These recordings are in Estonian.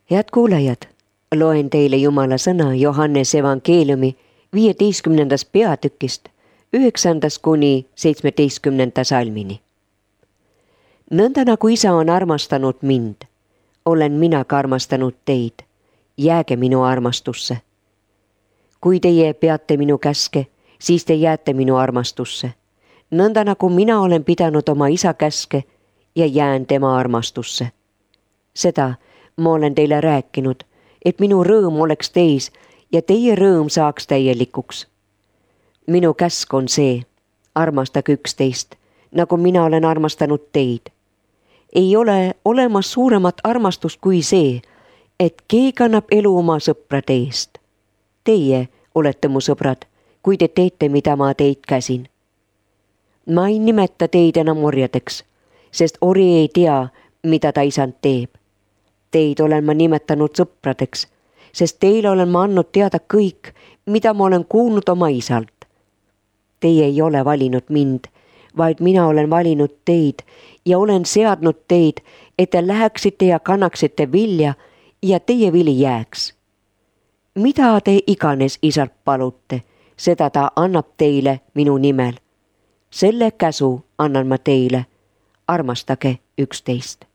Head kuulajad, loen teile Jumala sõna Johannese evangeeliumi 15. peatükist 9. kuni 17. salmini. Nõnda nagu Isa on armastanud mind, olen mina ka armastanud teid. Jääge minu armastusse. Kui teie peate minu käske, siis te jääte minu armastusse. Nõnda nagu mina olen pidanud oma Isa käske ja jään tema armastusse. Seda ma olen teile rääkinud, et minu rõõm oleks teis ja teie rõõm saaks täielikuks. Minu käsk on see, armastage üksteist, nagu mina olen armastanud teid. Ei ole olemas suuremat armastust kui see, et keegi annab elu oma sõprade eest. Teie olete mu sõbrad, kui te teete, mida ma teid käsin. Ma ei nimeta teid enam orjadeks, sest ori ei tea, mida ta isand teeb. Teid olen ma nimetanud sõpradeks, sest teile olen ma andnud teada kõik, mida ma olen kuulnud oma isalt. Teie ei ole valinud mind, vaid mina olen valinud teid ja olen seadnud teid, et te läheksite ja kannaksite vilja ja teie vili jääks. Mida te iganes isalt palute, seda ta annab teile minu nimel. Selle käsu annan ma teile, armastage üksteist.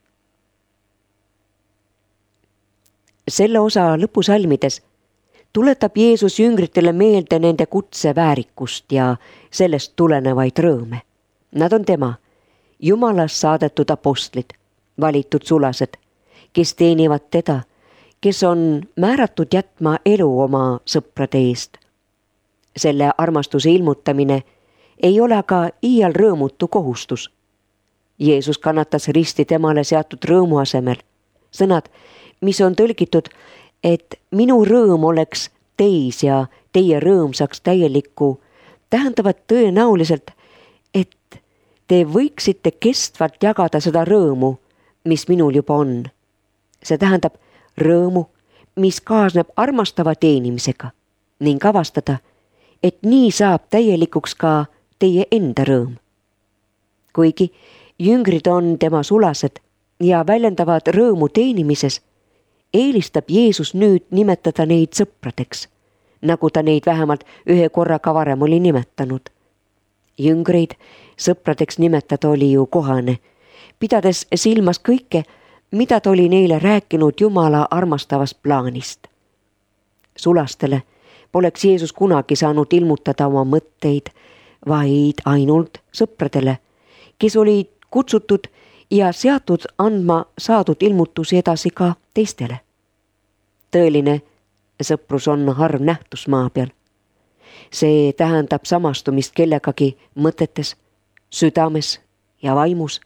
Selle osa lõpusalmides tuletab Jeesus jüngritele meelde nende kutse väärikust ja sellest tulenevaid rõõme. Nad on tema, Jumalast saadetud apostlid, valitud sulased, kes teenivad teda, kes on määratud jätma elu oma sõprade eest. Selle armastuse ilmutamine ei ole aga iial rõõmutu kohustus. Jeesus kannatas risti temale seatud rõõmu asemel. Sõnad, mis on tõlgitud, et minu rõõm oleks teis ja teie rõõm saaks täielikku, tähendavad tõenäoliselt, et te võiksite kestvalt jagada seda rõõmu, mis minul juba on. See tähendab rõõmu, mis kaasneb armastava teenimisega ning avastada, et nii saab täielikuks ka teie enda rõõm. Kuigi jüngrid on tema sulased ja väljendavad rõõmu teenimises, eelistab Jeesus nüüd nimetada neid sõpradeks, nagu ta neid vähemalt ühe korra ka varem oli nimetanud. Jüngreid sõpradeks nimetada oli ju kohane, pidades silmas kõike, mida ta oli neile rääkinud Jumala armastavast plaanist. Sulastele poleks Jeesus kunagi saanud ilmutada oma mõtteid, vaid ainult sõpradele, kes olid kutsutud ja seatud andma saadud ilmutusi edasi ka teistele. Tõeline sõprus on harv nähtus maa peal. See tähendab samastumist kellegagi mõtetes, südames ja vaimus.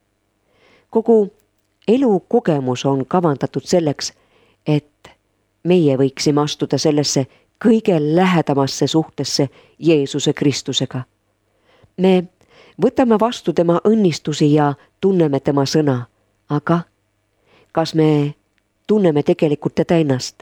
Kogu elukogemus on kavandatud selleks, et meie võiksime astuda sellesse kõige lähedamasse suhtesse Jeesuse Kristusega. Me võtame vastu tema õnnistusi ja tunneme tema sõna, aga kas me tunneme tegelikult teda ennast?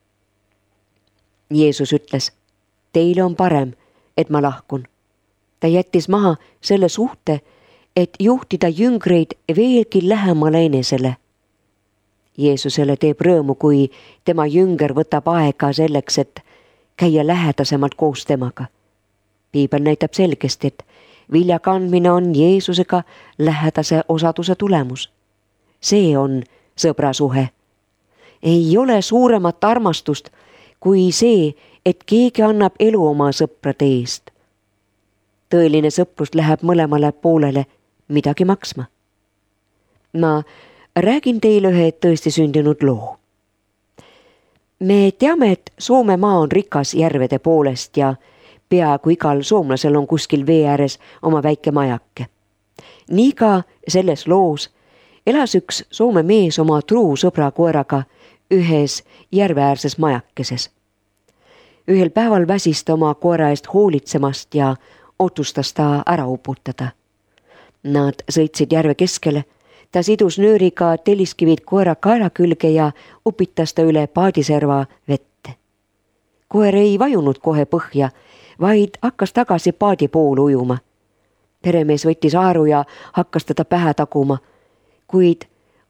Jeesus ütles, teile on parem, et ma lahkun. Ta jättis maha selle suhte, et juhtida jüngreid veelgi lähemale enesele. Jeesusele teeb rõõmu, kui tema jünger võtab aega selleks, et käia lähedasemalt koos temaga. Piibel näitab selgesti, et vilja kandmine on Jeesusega lähedase osaduse tulemus. See on sõbrasuhe. Ei ole suuremat armastust kui see, et keegi annab elu oma sõprade eest. Tõeline sõprus läheb mõlemale poolele midagi maksma. Ma räägin teile ühe tõesti sündinud loo. Me teame, et Soome maa on rikas järvede poolest ja peaaegu igal soomlasel on kuskil vee ääres oma väike majake. Nii ka selles loos elas üks Soome mees oma truu sõbra koeraga ühes järveäärses majakeses. Ühel päeval väsis ta oma koera eest hoolitsemast ja otsustas ta ära uputada. Nad sõitsid järve keskele, ta sidus nööriga telliskivid koera kaela külge ja upitas ta üle paadiserva vette. Koer ei vajunud kohe põhja, vaid hakkas tagasi paadi poole ujuma. Peremees võttis aaru ja hakkas teda pähe taguma, kuid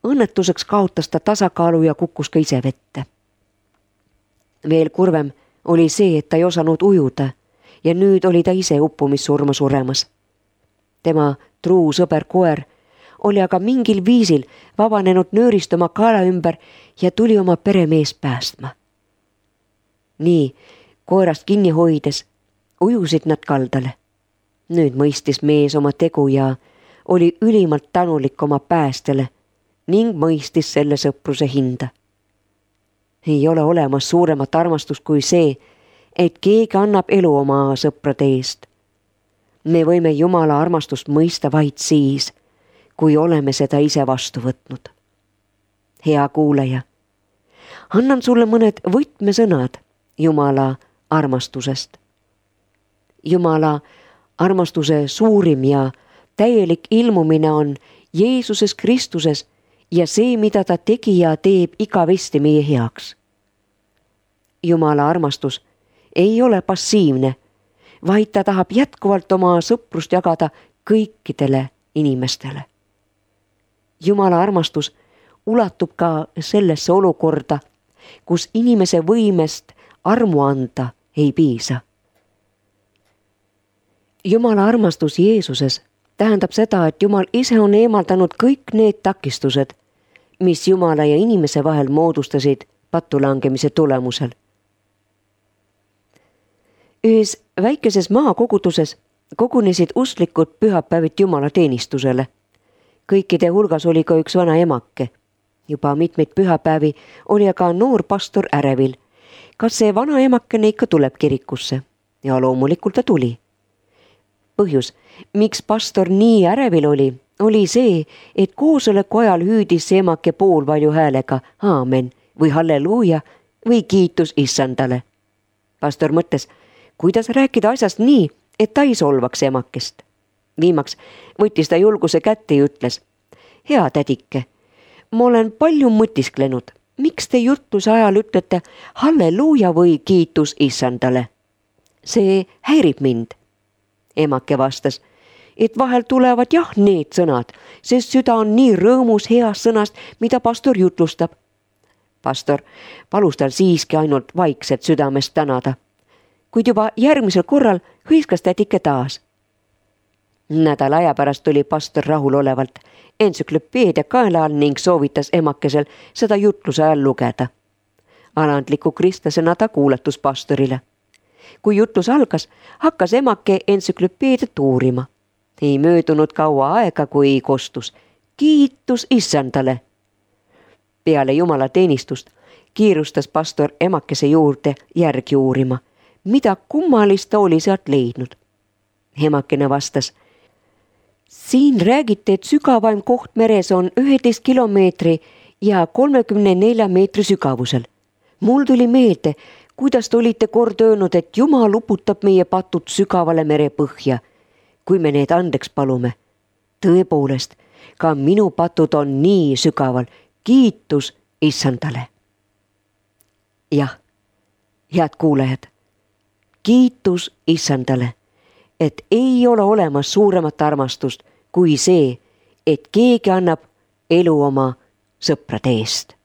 õnnetuseks kaotas ta tasakaalu ja kukkus ka ise vette. Veel kurvem oli see, et ta ei osanud ujuda ja nüüd oli ta ise uppumissurma suremas. Tema truu sõber koer oli aga mingil viisil vabanenud nöörist oma kaela ümber ja tuli oma peremeest päästma. Nii, koerast kinni hoides ujusid nad kaldale. Nüüd mõistis mees oma tegu ja oli ülimalt tänulik oma päästjale ning mõistis selle sõpruse hinda. Ei ole olemas suuremat armastust kui see, et keegi annab elu oma sõprade eest. Me võime Jumala armastust mõista vaid siis, kui oleme seda ise vastu võtnud. Hea kuulaja, annan sulle mõned võtmesõnad Jumala armastusest. Jumala armastuse suurim ja täielik ilmumine on Jeesuses Kristuses ja see, mida ta tegi ja teeb igavesti meie heaks. Jumala armastus ei ole passiivne, vaid ta tahab jätkuvalt oma sõprust jagada kõikidele inimestele. Jumala armastus ulatub ka sellesse olukorda, kus inimese võimest armu anda ei piisa. Jumala armastus Jeesuses tähendab seda, et Jumal ise on eemaldanud kõik need takistused, mis Jumala ja inimese vahel moodustasid patulangemise tulemusel. Ühes väikeses maakoguduses kogunesid usklikud pühapäeviti Jumala teenistusele. Kõikide hulgas oli ka üks vana emake. Juba mitmeid pühapäevi oli aga noor pastor ärevil. Kas see vana emakene ikka tuleb kirikusse? Ja loomulikult ta tuli. Põhjus, miks pastor nii ärevil oli see, et koosoleku ajal hüüdis see emake poolvalju häälega aamen või halleluuja või kiitus issandale. Pastor mõtles, kuidas rääkida asjast nii, et ta ei solvaks emakest. Viimaks võttis ta julguse kätte ja ütles, hea tädike, ma olen palju mõtisklenud, miks te jutluse ajal ütlete halleluuja või kiitus issandale? See häirib mind. Emake vastas, et vahel tulevad jah need sõnad, sest süda on nii rõõmus heast sõnast, mida pastor jutlustab. Pastor palus tal siiski ainult vaikselt südamest tänada, kuid juba järgmisel korral hõiskas tädike taas. Nädala aja pärast tuli pastor rahulolevalt entsüklopeedia kaela all ning soovitas emakesel seda jutluse ajal lugeda. Alandliku kristlasena ta kuulatus pastorile. Kui jutlus algas, hakkas emake entsüklopeediat uurima. Ei möödunud kaua aega, kui kostus kiitus issandale. Peale Jumala teenistust kiirustas pastor emakese juurde järgi uurima, mida kummalist ta oli sealt leidnud. Emakene vastas, siin räägite, et sügavaim koht meres on 11 kilomeetri ja 34 meetri sügavusel. Mul tuli meelde, kuidas te olite kord öelnud, et Jumal uputab meie patud sügavale merepõhja, kui me need andeks palume. Tõepoolest, ka minu patud on nii sügaval, kiitus issandale. Jah, head kuulajad, kiitus issandale, et ei ole olemas suuremat armastust kui see, et keegi annab elu oma sõprade eest.